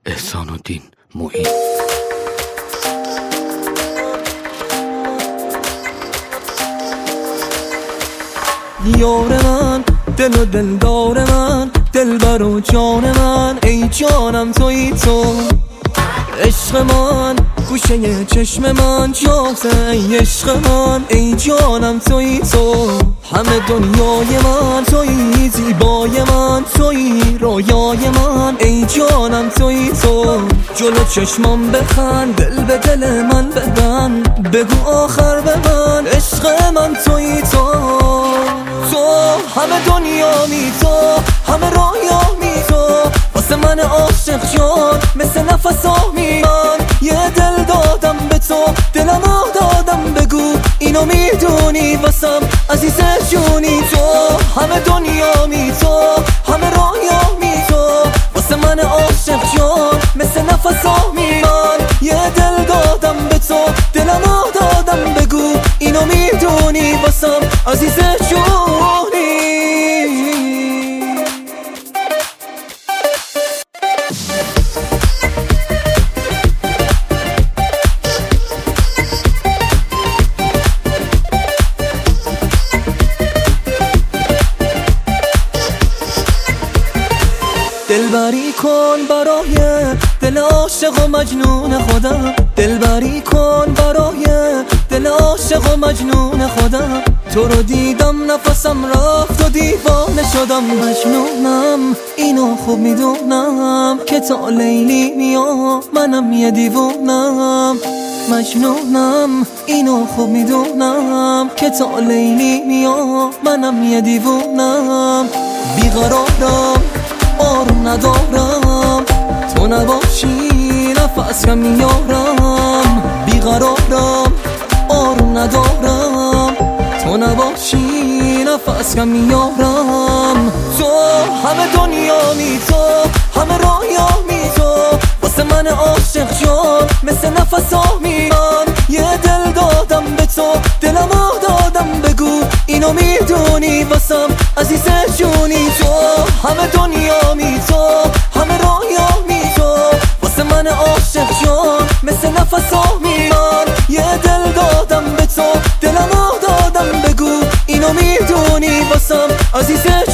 احسان‌الدین معین. یار من، دل و دلدار من، دلبر و جان من، ای جانم تویی تو. عشق من گوشه چشم من جاته، ای عشق من، ای جانم تویی تو. همه دنیای من تویی، زیبای من تویی، رویای من، ای جانم تویی تو. جلو چشمم بخند، دل به دل من ببند، بگو آخر به من عشق من تویی تو. تو همه دنیامی، تو همه رویامی، تو واسه من عاشق جان مثل نفسامی. من یه دل دادم به تو، دلمو دادم، بگو اینو میدونی واسم عزیز جونی. تو همه دنیامی، تو همه رویامی، تو واسه من عاشق جان مثل نفسامی. من یه دل دادم به تو، دلمو دادم، بگو اینو میدونی واسم عزیز جونی. دلبری کن برای دل عاشق و مجنون خودم، دلبری کن برای دل عاشق و مجنون خودم. تو رو دیدم نفسم رفت و دیوانه شدم. مجنونم اینو خوب میدونم که تا لیلی میام منم یه دیوونم. مجنونم اینو خوب میدونم که تا لیلی میام منم یه دیوونم. بیقرارم، آروم ندارم، تو نباشی نفس کم میارم. بیقرارم، آروم ندارم، تو نباشی نفس کم میارم. تو همه دنیامی، تو همه رویامی، تو واسه من عاشق جان مثل نفسامی. من یه دل دادم به تو، دلمو دادم، بگو اینو میدونی واسم عزیز جونی. تو همه دنیامی، تو همه رویامی، تو واسه من عاشق جان مثل نفسامی. من یه دل دادم به تو، دلمو دادم، بگو اینو میدونی واسم عزیز